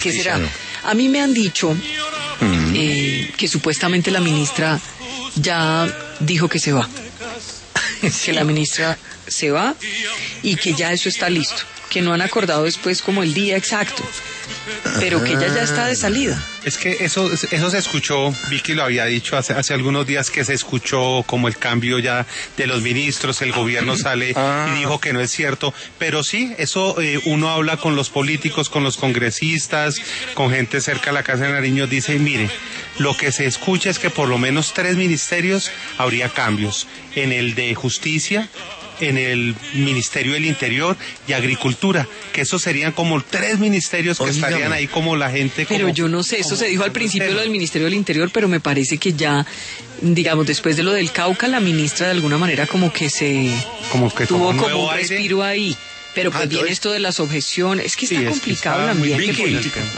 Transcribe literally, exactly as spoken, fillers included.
¿Qué Sí, será? señor. A mí me han dicho Mm. eh, que supuestamente la ministra ya dijo que se va. Que la ministra se va y que ya eso está listo. Que no han acordado después como el día exacto, pero que ella ya está de salida. Es que eso eso se escuchó, Vicky lo había dicho hace, hace algunos días, que se escuchó como el cambio ya de los ministros, el gobierno sale Ah. y dijo que no es cierto, pero sí, eso eh, uno habla con los políticos, con los congresistas, con gente cerca de la Casa de Nariño, dice, mire, lo que se escucha es que por lo menos tres ministerios habría cambios, en el de Justicia, en el Ministerio del Interior y Agricultura, que esos serían como tres ministerios que Oígame. estarían ahí como la gente. Pero como- yo no sé, eso como- se dijo al principio lo del Ministerio del Interior, pero me parece que ya, digamos, después de lo del Cauca, la ministra de alguna manera como que se como que tuvo tomó como nuevo un aire. respiro ahí. Pero pues Ah, viene entonces- esto de las objeciones, es que Sí, está es que complicado está el muy ambiente Vicky, político.